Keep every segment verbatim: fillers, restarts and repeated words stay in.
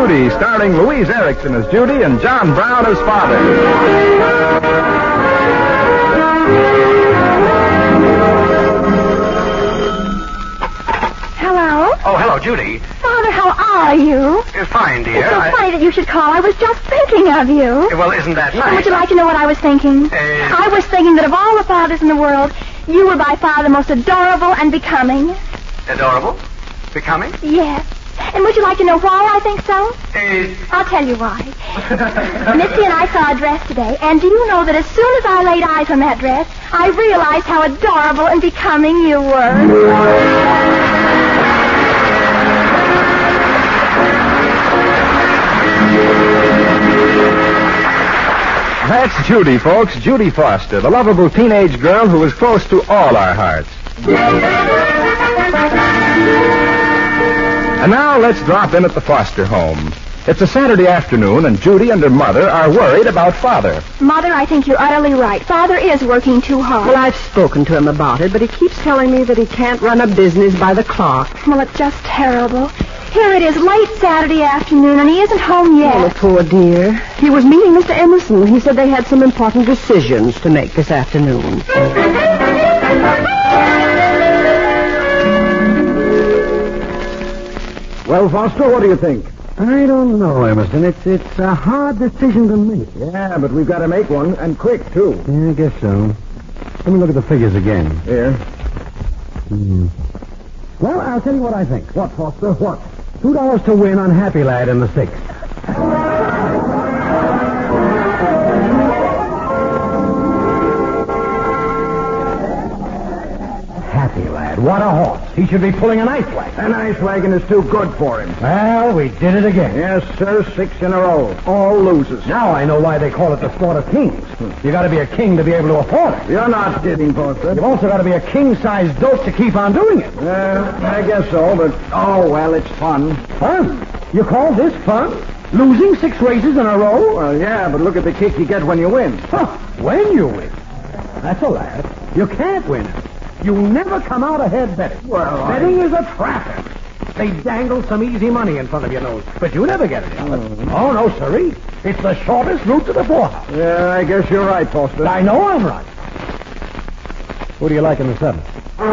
Judy, starring Louise Erickson as Judy and John Brown as father. Hello? Oh, hello, Judy. Father, how are you? You're fine, dear. It's so I... funny that you should call. I was just thinking of you. Well, isn't that nice? And would you like to know what I was thinking? Uh... I was thinking that of all the fathers in the world, you were by far the most adorable and becoming. Adorable? Becoming? Yes. And would you like to know why I think so? Uh... I'll tell you why. Misty and I saw a dress today, and do you know that as soon as I laid eyes on that dress, I realized how adorable and becoming you were. That's Judy, folks. Judy Foster, the lovable teenage girl who is close to all our hearts. And now let's drop in at the Foster home. It's a Saturday afternoon, and Judy and her mother are worried about Father. Mother, I think you're utterly right. Father is working too hard. Well, I've spoken to him about it, but he keeps telling me that he can't run a business by the clock. Well, it's just terrible. Here it is, late Saturday afternoon, and he isn't home yet. Oh, poor dear. He was meeting Mister Emerson. He said they had some important decisions to make this afternoon. Well, Foster, what do you think? I don't know, Emerson. It's it's a hard decision to make. Yeah, but we've got to make one, and quick, too. Yeah, I guess so. Let me look at the figures again. Here. Hmm. Well, I'll tell you what I think. What, Foster? What? Two dollars to win on Happy Lad in the sixth. Happy Lad, what a horse. He should be pulling an ice wagon. An ice wagon is too good for him. Well, we did it again. Yes, sir, six in a row. All losers. Now I know why they call it the sport of kings. You got to be a king to be able to afford it. You're not kidding, Foster. You've also got to be a king-sized dope to keep on doing it. Uh, I guess so, but, oh, well, it's fun. Fun? You call this fun? Losing six races in a row? Well, yeah, but look at the kick you get when you win. Huh, when you win. That's a laugh. You can't win it. You never come out ahead betting. Well, I... Betting is a traffic. They dangle some easy money in front of your nose, but you never get it. Mm. Oh, no, sirree. It's the shortest route to the poorhouse. Yeah, I guess you're right, Foster. I know I'm right. Who do you like in the seventh?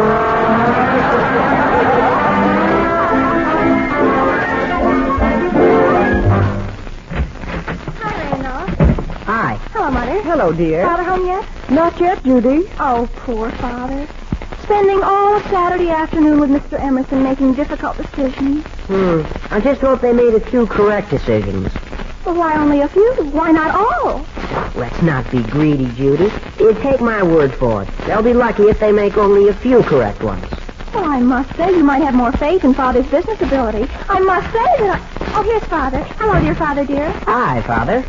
Hi. Hello, Mother. Hello, dear. Father home yet? Not yet, Judy. Oh, poor Father. Spending all of Saturday afternoon with Mister Emerson making difficult decisions. Hmm. I just hope they made a few correct decisions. Well, why only a few? Why not all? Let's not be greedy, Judy. You take my word for it. They'll be lucky if they make only a few correct ones. Well, I must say you might have more faith in Father's business ability. I must say that I... Oh, here's Father. Hello, dear Father, dear. Hi, Father.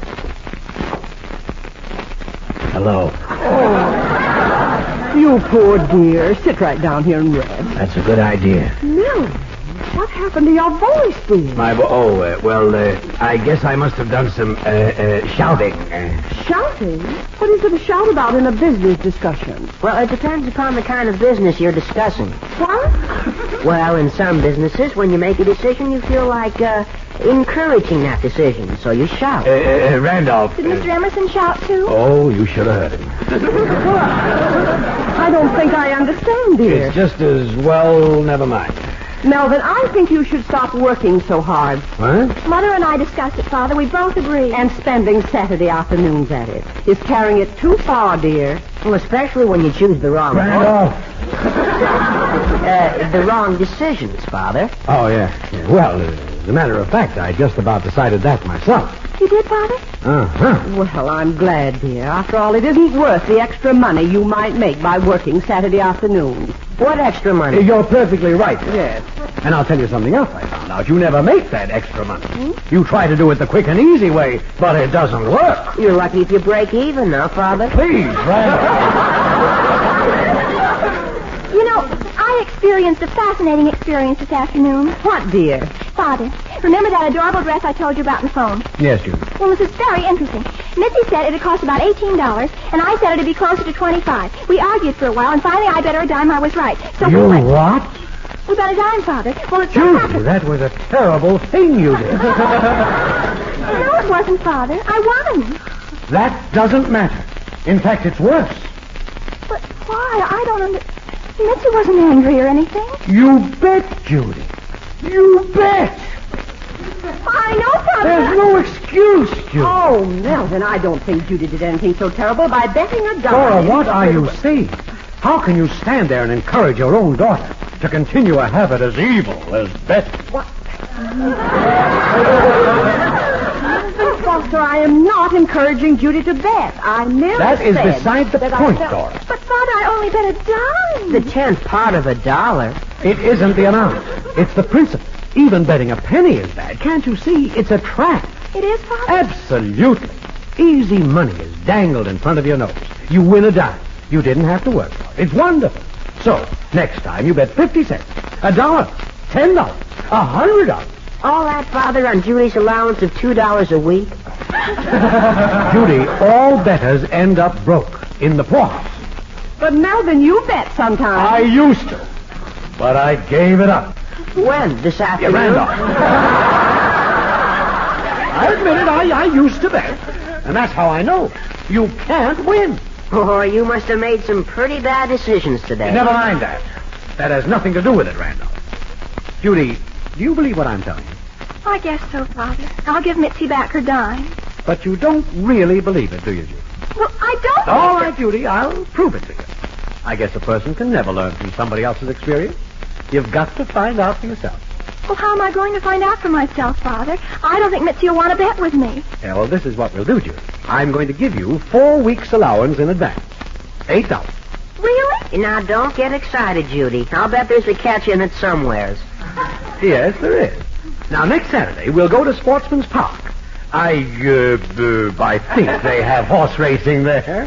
Hello. Oh, you poor dear. Sit right down here and read. That's a good idea. Millie, what happened to your voice, dear? My vo- oh, uh, well, uh, I guess I must have done some uh, uh, shouting. Uh, Shouting? What is it to shout about in a business discussion? Well, it depends upon the kind of business you're discussing. What? Well, in some businesses, when you make a decision, you feel like uh, encouraging that decision, so you shout. uh, uh, Randolph. Did Mister Emerson shout, too? Oh, you should have heard him. I don't think I understand, dear. It's just as well, never mind. Melvin, I think you should stop working so hard. What? Mother and I discussed it, Father. We both agree. And spending Saturday afternoons at it is carrying it too far, dear. Well, especially when you choose the wrong... Randolph. uh, the wrong decisions, Father. Oh, yeah. yeah. Well, uh, as a matter of fact, I just about decided that myself. You did, Father? Uh-huh. Well, I'm glad, dear. After all, it isn't worth the extra money you might make by working Saturday afternoons. What extra money? You're perfectly right. Yes. And I'll tell you something else I found out. You never make that extra money. Hmm? You try to do it the quick and easy way, but it doesn't work. You're lucky if you break even now, Father. Please, Randolph. You know, I experienced a fascinating experience this afternoon. What, dear? Father, remember that adorable dress I told you about on the phone? Yes, Judy. Well, this is very interesting. Missy said it would cost about eighteen dollars, and I said it would be closer to twenty-five dollars. We argued for a while, and finally I bet her a dime I was right. So you we went... what? We bet a dime, Father. Well, it's Judy, not happened. that was a terrible thing you did. No, it wasn't, Father. I won. That doesn't matter. In fact, it's worse. But why? I don't under... Mitzi wasn't angry or anything. You bet, Judy. You bet. I know, Father. There's no excuse, Judy. Oh, Melvin, I don't think Judy did anything so terrible by betting a dime. Dora, what are you saying? How can you stand there and encourage your own daughter to continue a habit as evil as betting? What? Husband Foster, I am not encouraging Judy to bet. I merely That is said beside the that I point, felt- Dora. But, Father, I only bet a dime. The tenth part of a dollar. It isn't the amount. It's the principle. Even betting a penny is bad. Can't you see? It's a trap. It is, Father? Absolutely. Easy money is dangled in front of your nose. You win a dime. You didn't have to work for it. It's wonderful. So, next time you bet fifty cents, a dollar, ten dollars, a hundred dollars. All that, Father, on Judy's allowance of two dollars a week? Judy, all bettors end up broke in the poorhouse. But Melvin, you bet sometimes. I used to, but I gave it up. When? This You afternoon? ran off. I admit it, I, I used to bet. And that's how I know. You can't win. Oh, you must have made some pretty bad decisions today. Never mind that. That has nothing to do with it, Randolph. Judy, do you believe what I'm telling you? I guess so, Father. I'll give Mitzi back her dime. But you don't really believe it, do you, Judy? Well, I don't... All right, Judy, I'll prove it to you. I guess a person can never learn from somebody else's experience. You've got to find out for yourself. Well, how am I going to find out for myself, Father? I don't think Mitzi will want to bet with me. Yeah, well, this is what we'll do, Judy. I'm going to give you four weeks' allowance in advance. Eight dollars. Really? Now, don't get excited, Judy. I'll bet there's a catch in it somewheres. Yes, there is. Now, next Saturday, we'll go to Sportsman's Park. I, uh, uh, I think they have horse racing there.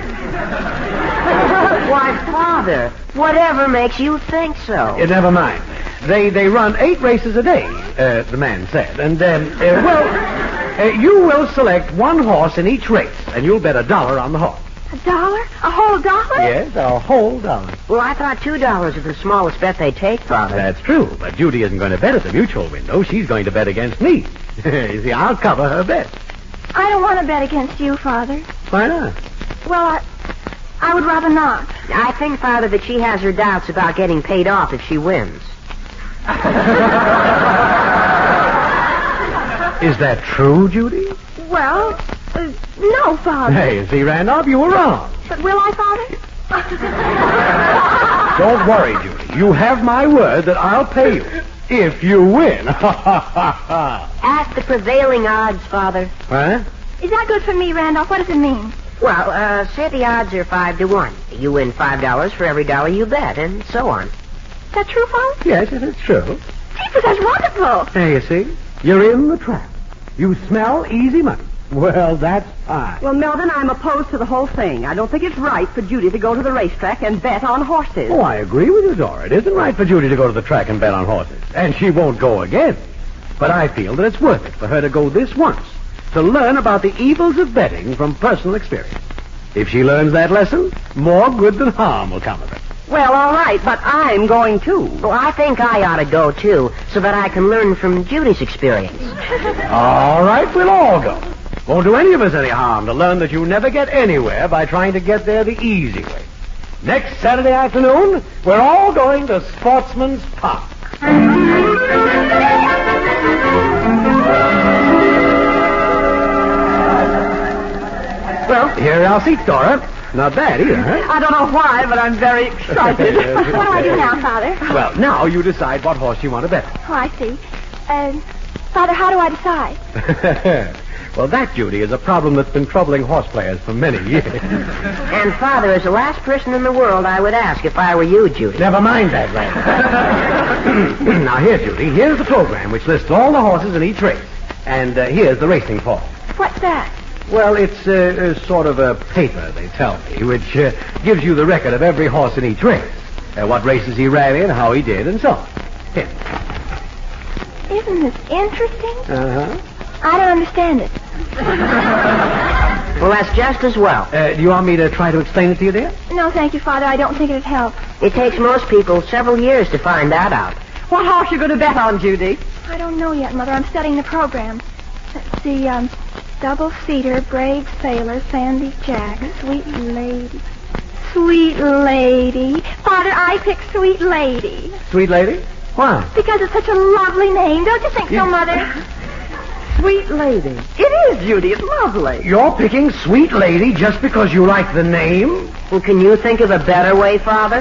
Why, Father, whatever makes you think so? Uh, never mind. They they run eight races a day, uh, the man said. And, um, uh, well, uh, you will select one horse in each race, and you'll bet a dollar on the horse. A dollar? A whole dollar? Yes, a whole dollar. Well, I thought two dollars is the smallest bet they take, Father. That's true, but Judy isn't going to bet at the mutual window. She's going to bet against me. You see, I'll cover her bet. I don't want to bet against you, Father. Why not? Well, I... I would rather not. I think, Father, that she has her doubts about getting paid off if she wins. Is that true, Judy? Well, uh, no, Father. Hey, you see, Randolph, you were wrong. But will I, Father? Don't worry, Judy. You have my word that I'll pay you if you win. Ask the prevailing odds, Father. Huh? Is that good for me, Randolph? What does it mean? Well, uh, say the odds are five to one. You win five dollars for every dollar you bet, and so on. Is that true, Father? Yes, it is true. Jeepers, that's wonderful. Hey, you see? You're in the trap. You smell easy money. Well, that's fine. Well, Melvin, I'm opposed to the whole thing. I don't think it's right for Judy to go to the racetrack and bet on horses. Oh, I agree with you, Dora. It isn't right for Judy to go to the track and bet on horses. And she won't go again. But I feel that it's worth it for her to go this once to learn about the evils of betting from personal experience. If she learns that lesson, more good than harm will come of it. Well, all right, but I'm going too. Well, I think I ought to go, too, so that I can learn from Judy's experience. All right, we'll all go. Won't do any of us any harm to learn that you never get anywhere by trying to get there the easy way. Next Saturday afternoon, we're all going to Sportsman's Park. Well, here are our seats, Dora. Not bad either, huh? I don't know why, but I'm very excited. What do I do now, Father? Well, now you decide what horse you want to bet. Oh, I see. Uh, Father, how do I decide? Well, that, Judy, is a problem that's been troubling horse players for many years. And, Father, as the last person in the world, I would ask if I were you, Judy. Never mind that, Randall. Now, here, Judy, here's the program which lists all the horses in each race. And uh, here's the racing form. What's that? Well, it's uh, uh, sort of a paper, they tell me, which uh, gives you the record of every horse in each race. Uh, what races he ran in, how he did, and so on. Here. Isn't this interesting? Uh-huh. I don't understand it. Well, that's just as well. Uh, do you want me to try to explain it to you, dear? No, thank you, Father. I don't think it'd help. It takes most people several years to find that out. What horse you going to bet on, Judy? I don't know yet, Mother. I'm studying the program. Let's see, um, double cedar, brave sailor, sandy jack, sweet lady. Sweet lady. Father, I pick sweet lady. Sweet lady? Why? Because it's such a lovely name. Don't you think so, Mother? Sweet lady. It is, Judy. It's lovely. You're picking Sweet Lady just because you like the name? Well, can you think of a better way, Father?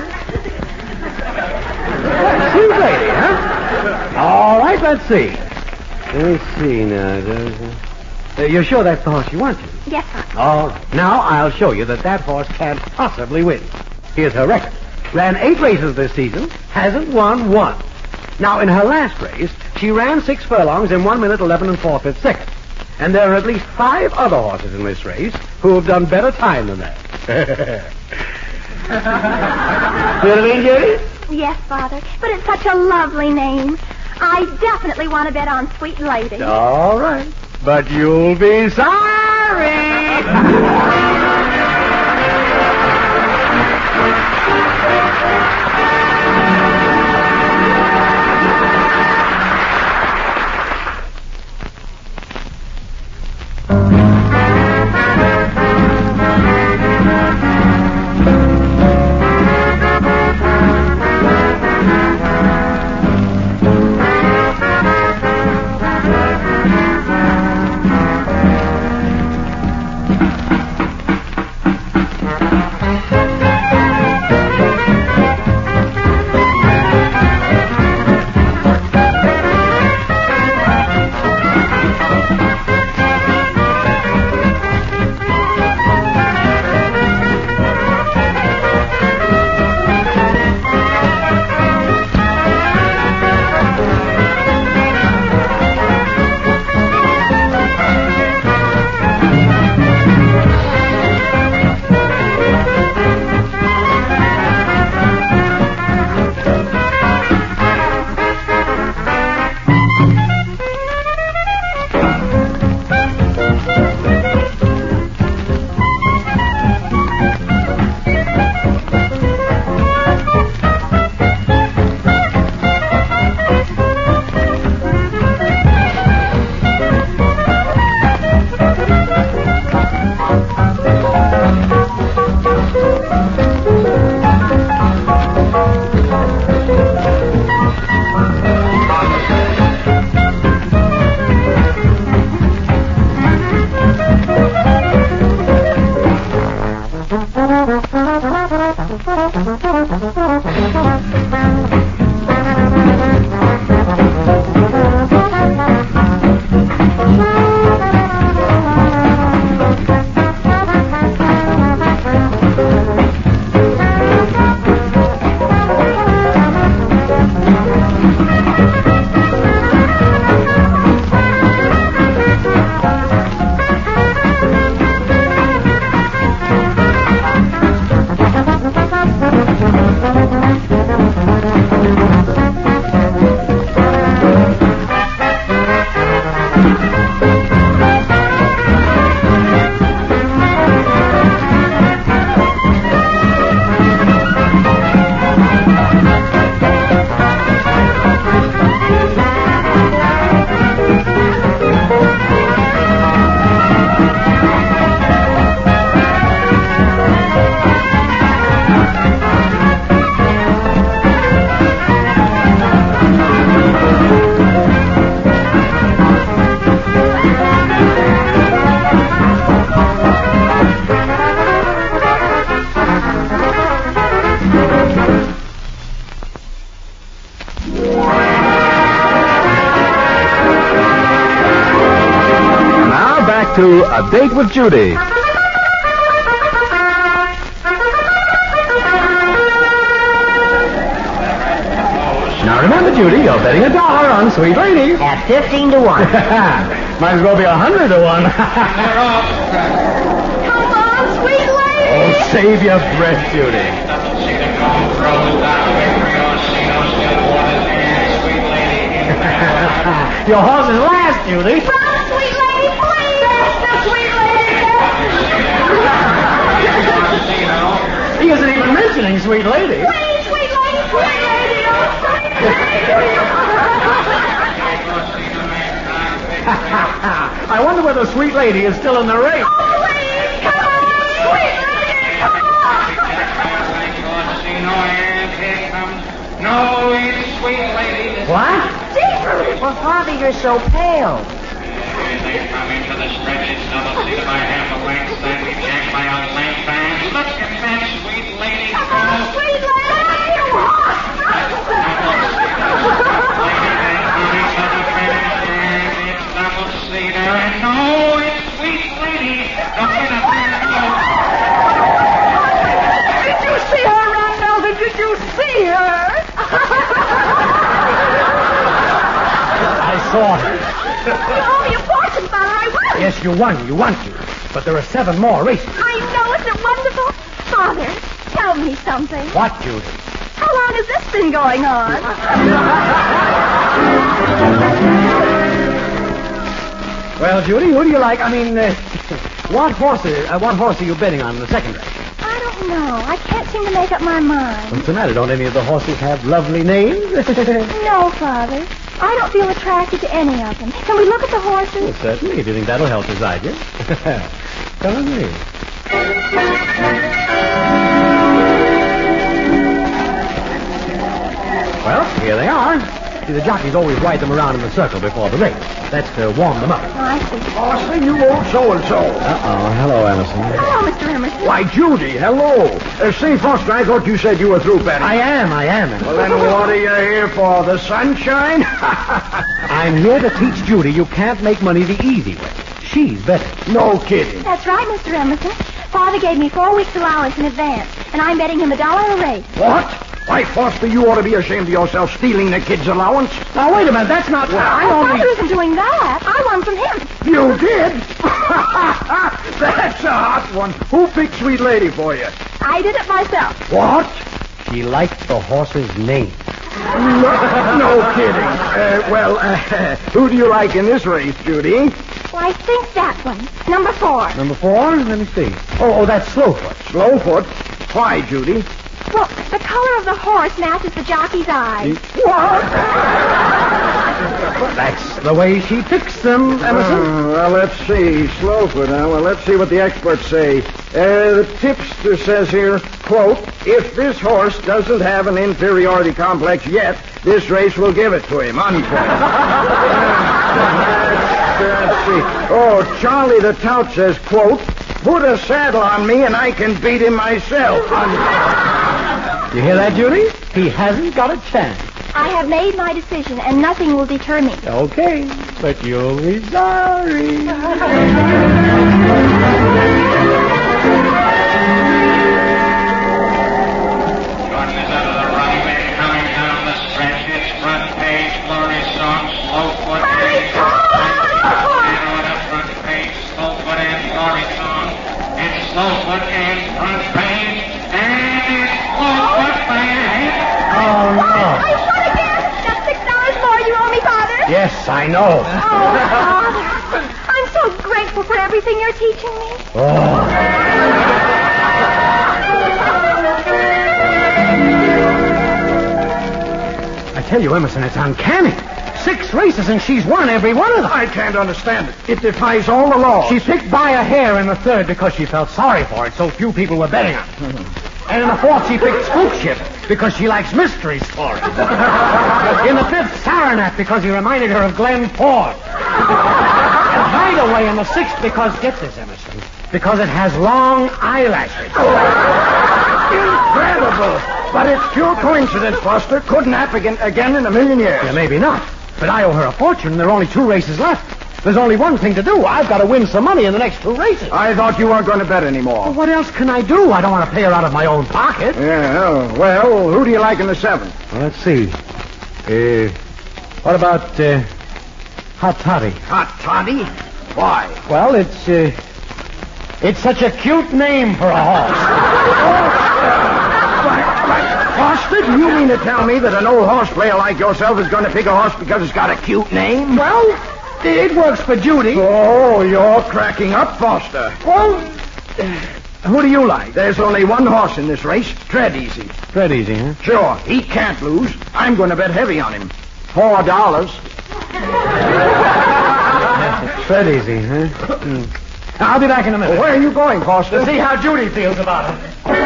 Sweet Lady, huh? All right, let's see. Let me see now. Uh, you're sure that's the horse you want to? Yes, Father. All right. Now I'll show you that that horse can't possibly win. Here's her record. Ran eight races this season, hasn't won one. Now, in her last race, she ran six furlongs in one minute, eleven and four-fifths seconds. And there are at least five other horses in this race who have done better time than that. You know what I mean, Judy? Yes, Father. But it's such a lovely name. I definitely want to bet on Sweet Lady. All right. But you'll be sorry. To A Date with Judy. Now remember, Judy, you're betting a dollar on Sweet Lady. At fifteen to one. Might as well be a hundred to one. Come on, Sweet Lady! Oh, save your breath, Judy. Your horse is last, Judy. Run, Sweet Lady, please! The Sweet Lady! He isn't even mentioning Sweet Lady. Please, Sweet I wonder whether Sweet Lady is still in the race. Oh, please, come on, sweet lady, come on. No, it's Sweet Lady. What? Well, Father, you're so pale. They come into the stretch. It's double seated by half a length. Sandy Jack by a length. And look at that Sweet Lady go. Sweet lady, It's double seater. And no, it's Sweet Lady. Look at that go. Did you see her, Randall? Did you see her? I saw her. You owe me a fortune, Father. I won. Yes, you won. You won to. But there are seven more races. I know. Isn't it wonderful? Father, tell me something. What, Judy? How long has this been going on? Well, Judy, who do you like? I mean, uh, what horse? Uh, what horse are you betting on in the second race? I don't know. I can't seem to make up my mind. What's the matter? Don't any of the horses have lovely names? No, Father. I don't feel attracted to any of them. Can we look at the horses? Well, certainly. Do you think that'll help decide you? Come on me. Well, here they are. See, the jockeys always ride them around in the circle before the race. That's to warm them up. Oh, I see. Austin, you old so-and-so. Uh-oh. Hello, Emerson. Hello, Mister Emerson. Why, Judy, hello. Uh, say, Foster, I thought you said you were through betting. I am, I am. Well, then what are you here for? The sunshine? I'm here to teach Judy you can't make money the easy way. She's betting. No kidding. That's right, Mister Emerson. Father gave me four weeks' allowance in advance, and I'm betting him a dollar a race. What? Why, Foster, you ought to be ashamed of yourself stealing the kid's allowance. Now, wait a minute. That's not... I Oh, only... Father isn't doing that. I won from him. You did? That's a hot one. Who picked Sweet Lady for you? I did it myself. What? She liked the horse's name. No, no kidding. Uh, well, uh, who do you like in this race, Judy? Well, I think that one. Number four. Number four? Let me see. Oh, oh, that's Slowfoot. Slowfoot? Why, Judy? Well, the color of the horse matches the jockey's eyes. What? That's the way she picks them, Emerson. Uh, well, let's see. Slowfoot, huh? Well, let's see what the experts say. Uh, the tipster says here, quote, if this horse doesn't have an inferiority complex yet, this race will give it to him, unquote. Let's see. Oh, Charlie the Tout says, quote, put a saddle on me and I can beat him myself. You hear that, Judy? He hasn't got a chance. I have made my decision, and nothing will deter me. Okay, but you'll be sorry. Jordan is out of the running man coming down the stretch. It's front page, Glory Song, Slowfoot. Now on the front page, Slowfoot and Glory Song. It's Slowfoot and front page. And it's Slowfoot by a hit. Oh, no. I won again. That's six dollars more you owe me, Father. Yes, I know. Oh, Father. I'm so grateful for everything you're teaching me. I tell you, Emerson, it's uncanny. Six races and she's won every one of them. I can't understand it. It defies all the laws. She picked by a hair in the third because she felt sorry for it. So few people were betting her. And in the fourth, she picked Spook Ship because she likes mystery stories. In the fifth, Saranac because he reminded her of Glen Ford. And Hideaway in the sixth because, get this, Emerson, because it has long eyelashes. Incredible. But it's pure coincidence, Foster. Couldn't happen again, again in a million years. Yeah, maybe not. But I owe her a fortune, and there are only two races left. There's only one thing to do. I've got to win some money in the next two races. I thought you weren't going to bet anymore. Well, what else can I do? I don't want to pay her out of my own pocket. Yeah, oh, well, who do you like in the seventh? Well, let's see. Uh, what about uh, Hot Toddy? Hot Toddy? Why? Well, it's uh, it's such a cute name for a horse. Foster, do you mean to tell me that an old horse player like yourself is going to pick a horse because it's got a cute name? Well, it works for Judy. Oh, you're cracking up, Foster. Well, Who do you like? There's only one horse in this race. Tread Easy. Tread Easy, huh? Sure, he can't lose. I'm going to bet heavy on him. Four dollars. Tread Easy, huh? Mm. I'll be back in a minute. Where are you going, Foster? To see how Judy feels about it.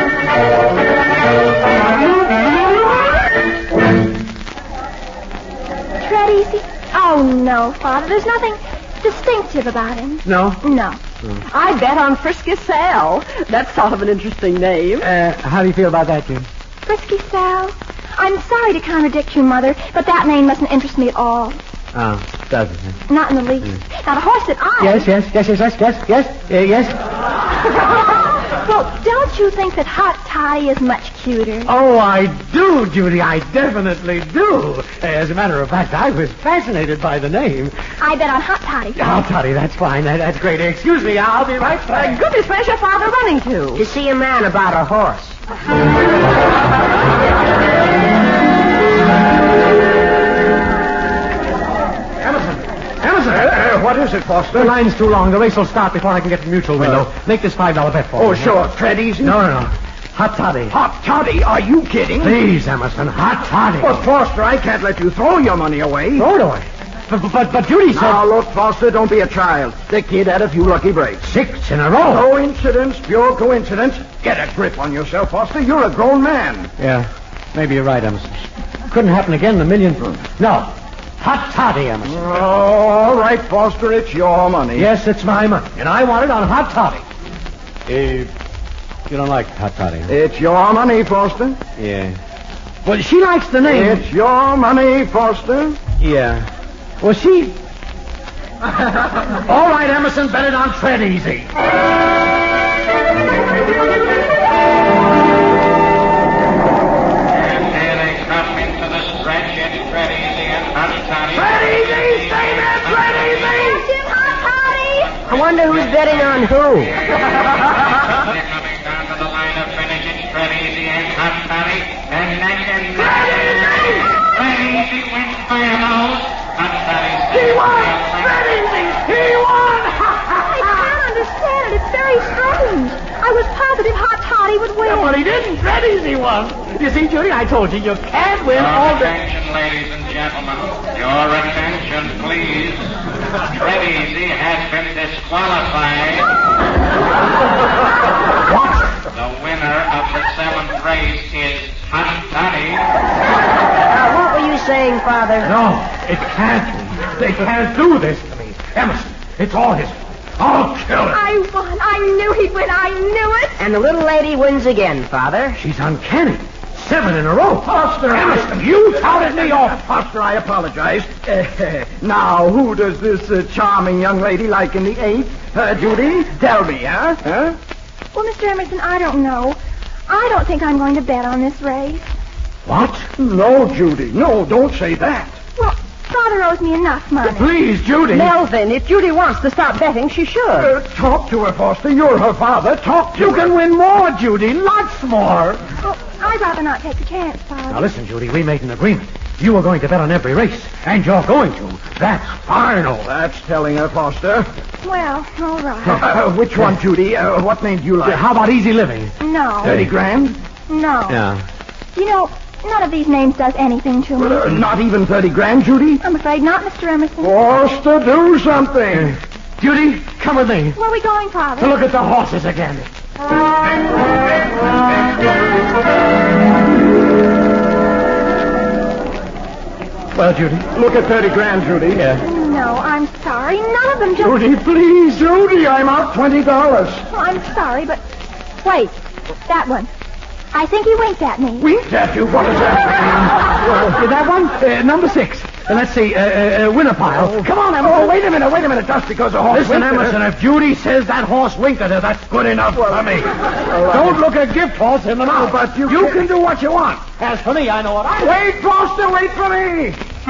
Tread Easy? Oh, no, Father. There's nothing distinctive about him. No? No. I bet on Frisky Sal. That's sort of an interesting name. Uh, how do you feel about that, Jim? Frisky Sal? I'm sorry to contradict you, Mother, but that name doesn't interest me at all. Oh, doesn't it? Not in the least. Now, the horse that I... Yes, yes, yes, yes, yes, yes, yes, uh, yes. Well, don't you think that Hot Toddy is much cuter? Oh, I do, Judy. I definitely do. As a matter of fact, I was fascinated by the name. I bet on Hot Toddy. Oh, Toddy, that's fine. That, that's great. Excuse me, I'll be right back. Uh, goodness, where's your father running to? To see a man about a horse. Uh, uh, what is it, Foster? The line's too long. The race will start before I can get to the mutual window. Uh, Make this five dollar bet for Oh, me. sure. Tread Easy? No, no, no. Hot Toddy. Hot Toddy? Are you kidding? Please, Emerson. Hot Toddy. Well, Foster, I can't let you throw your money away. Throw it away. But, but, but Judy said... Now, look, Foster, don't be a child. The kid had a few lucky breaks. Six in a row. Coincidence, pure coincidence. Get a grip on yourself, Foster. You're a grown man. Yeah, maybe you're right, Emerson. Couldn't happen again in a million... No. Hot Toddy, Emerson. Oh, all right, Foster, it's your money. Yes, it's my money, and I want it on Hot Toddy. Uh, you don't like Hot Toddy, huh? It's your money, Foster. Yeah. Well, she likes the name. It's your money, Foster. Yeah. Well, she... All right, Emerson, bet it on Tread Easy. I wonder who's betting on who. They're coming down to the line of finish. It's Tread Easy and Hot Toddy. And neck and neck. Tread Easy wins by a nose. Hot Toddy. He won! Tread Easy! He won! I can't understand it. It's very strange. I was positive Hot Toddy would win. Yeah, but he didn't. Tread Easy won. You see, Judy, I told you, you can't win Your all the... attention, ladies and gentlemen. Your attention, please. Tread Easy has been disqualified. What? The winner of the seventh race is Hot Toddy. Now, what were you saying, Father? No, it can't be. They can't do this to me. Emerson, it's all his fault. I'll kill him. I won. I knew he'd win. I knew it. And the little lady wins again, Father. She's uncanny. Seven in a row. Foster, Emerson, you touted me off. Foster, I apologize. Uh, now, who does this uh, charming young lady like in the eighth? Uh, Judy? Tell me, huh? Huh? Well, Mister Emerson, I don't know. I don't think I'm going to bet on this race. What? No, Judy. No, don't say that. Well, Father owes me enough money. Please, Judy. Melvin, if Judy wants to stop betting, she should. Uh, talk to her, Foster. You're her father. Talk to You her. can win more, Judy. Lots more. Well, I'd rather not take the chance, Father. Now, listen, Judy. We made an agreement. You were going to bet on every race, and you're going to. That's final. That's telling her, Foster. Well, all right. Uh, which one, Judy? Uh, what name do you like? How about easy living? No. Thirty grand? No. Yeah. You know, none of these names does anything to me. Uh, not even thirty grand, Judy? I'm afraid not, Mister Emerson. Foster, do something. Judy, come with me Where are we going, Father? to look at the horses again. Well, Judy. Look at thirty grand, Judy. Yeah. No, I'm sorry. None of them just... Judy, please, Judy, I'm out twenty dollars. Well, I'm sorry, but... Wait. That one. I think he winked at me. Winked at you? What does that mean? Uh, that one? Uh, number six. Uh, let's see. Uh, uh, uh, winner pile. Come on, Emerson. Oh, wait a minute, wait a minute. Just because a horse Listen, winked at her- Emerson, if Judy says that horse winked at her, that's good enough for me. Don't look a gift horse in the mouth. but you you can't- can do what you want. As for me, I know what I want. Wait, Foster, wait for me.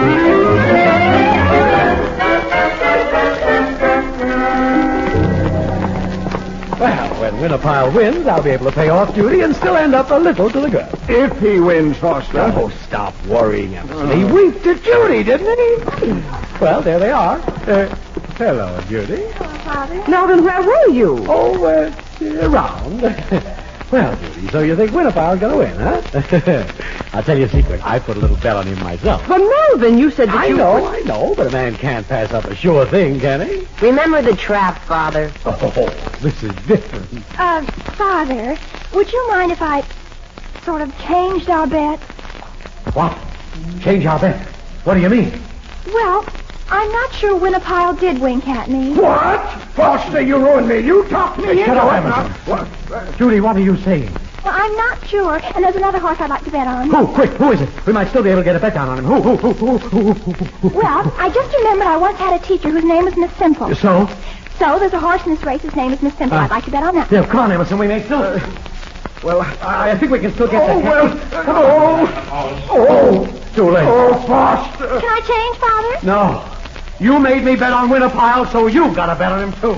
Well, when Winner Pile wins, I'll be able to pay off Judy and still end up a little to the good. If he wins, Foster. Oh, stop worrying, Emerson. He winked at Judy, didn't he? Well, there they are. Uh, hello, Judy. Oh, Father. Melvin, where were you? Oh, uh, Around. Well, Judy, so you think Winterfile's going to win, huh? I'll tell you a secret. I put a little bet on him myself. But Melvin, you said that I you... know, I know, but a man can't pass up a sure thing, can he? Remember the trap, Father? Oh, this is different. Uh, Father, would you mind if I sort of changed our bet? What? Change our bet? What do you mean? Well, I'm not sure Winnipile did wink at me. What? Foster, you ruined me. You talked me Shut into up, it. Emerson. What? Judy, what are you saying? Well, I'm not sure, and there's another horse I'd like to bet on. Who? Quick, who is it? We might still be able to get a bet down on him. Who, who, who, who, who, who, who, who? Well, I just remembered I once had a teacher whose name was Miss Simple. So? So there's a horse in this race. His name is Miss Simple. Uh, I'd like to bet on that. Yeah, come on, Emerson. We may still... Uh, well, I, I think we can still get Oh, that. well. Oh, oh. Too late. Oh, Foster. Can I change, Father? No. You made me bet on Winterpile, so you got to bet on him, too.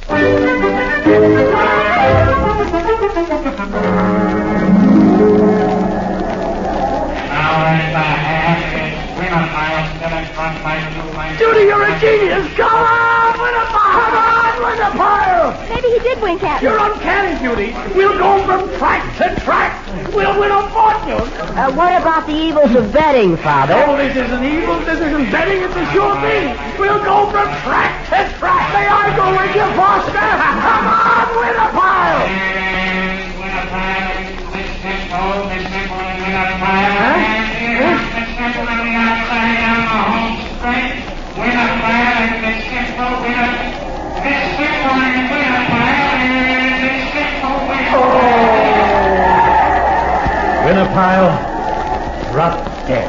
Now in the half is Winterpile still in front by two lengths. Judy, you're a genius. Come on, Winterpile. Come on, Winterpile. Maybe he did wink at me. You're uncanny, Judy. We'll go from track to track. We'll win a fortune. Uh, what about the evils of betting, Father? Oh, this isn't evil. This isn't betting. It's a sure thing. We'll go from track to track. May I go with you, Foster? Come on, Winterpile. And Winterpile, Miss Simple, Miss Simple and Winterpile. Huh? And here's Miss Simple on the outside down the home straight. Winterpile and Miss Simple, Winter... Miss Simple and Winterpile and Miss Simple, Winterpile. Winterpile, drop dead.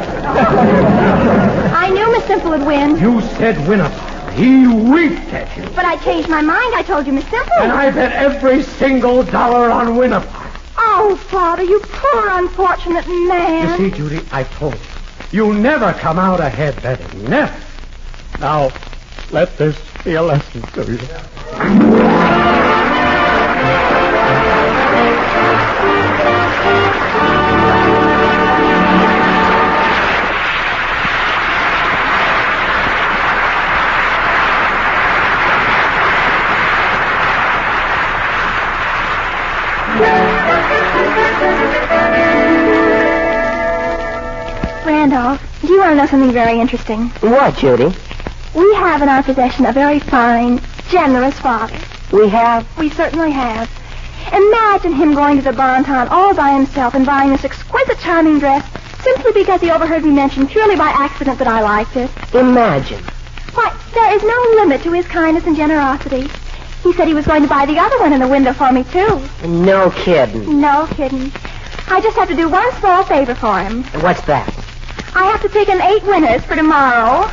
I knew Miss Simple would win. You said Winterpile. He winked at you. But I changed my mind. I told you Miss Simple. And I bet every single dollar on Winterpile. Oh, Father, you poor unfortunate man. You see, Judy, I told you. You never come out ahead betting. Never. Now, let this be a lesson to you. Randolph, do you want to know something very interesting? What, Judy? We have in our possession a very fine, generous father. We have? We certainly have. Imagine him going to the Bon Ton all by himself and buying this exquisite, charming dress simply because he overheard me mention purely by accident that I liked it. Imagine. Why, there is no limit to his kindness and generosity. He said he was going to buy the other one in the window for me, too. No kidding. No kidding. I just have to do one small favor for him. What's that? I have to pick an eight winners for tomorrow.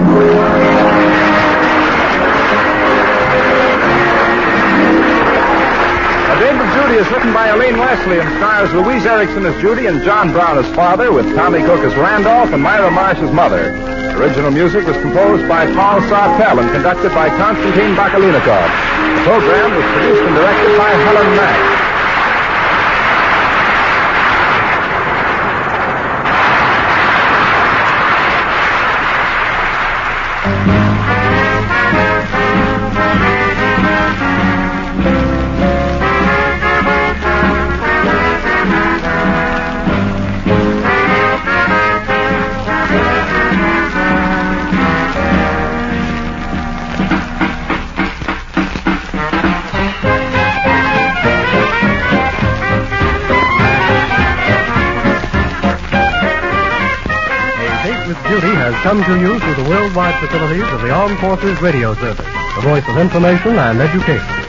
A Dame of Judy is written by Elaine Wesley and stars Louise Erickson as Judy and John Brown as father, with Tommy Cook as Randolph and Myra Marsh as mother. Original music was composed by Paul Sartell and conducted by Konstantin Bakalinikov. The program was produced and directed by Helen Mack. Come to you through the worldwide facilities of the Armed Forces Radio Service, the voice of information and education.